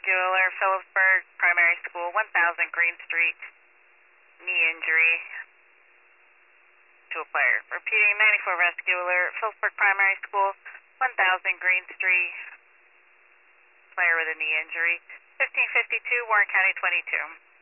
Rescue Alert, Phillipsburg Primary School, 1000 Green Street, knee injury to a player. Repeating, 94 Rescue Alert, Phillipsburg Primary School, 1000 Green Street, player with a knee injury. 1552, Warren County 22.